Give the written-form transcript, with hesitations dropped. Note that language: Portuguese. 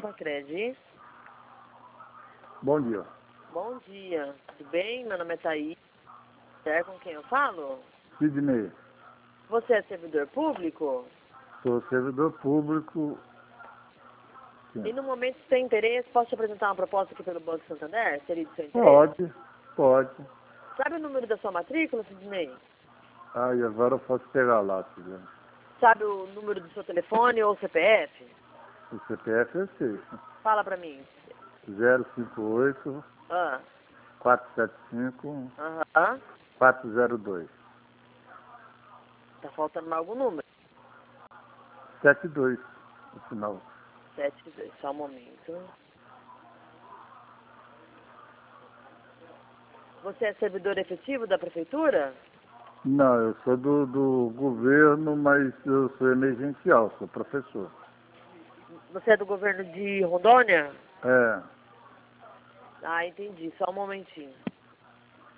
Alfacred. Bom dia. Bom dia, tudo bem? Meu nome é Thaís. É com quem eu falo? Sidney, Você é servidor público? sou servidor público. Sim. E no momento, se tem interesse, posso te apresentar uma proposta aqui pelo Banco Santander? Seria do seu interesse? Pode. Sabe o número da sua matrícula, Sidney? Aí agora eu posso pegar lá, filha. Sabe o número do seu telefone ou CPF? O CPF é 6. Fala pra mim. 058 Ah, 475 aham. 402. Tá faltando mais algum número? 72, no final. 72, só um momento. Você é servidor efetivo da prefeitura? Não, eu sou do governo, mas eu sou emergencial, sou professor. Você é do governo de Rondônia? É. Ah, entendi. Só um momentinho.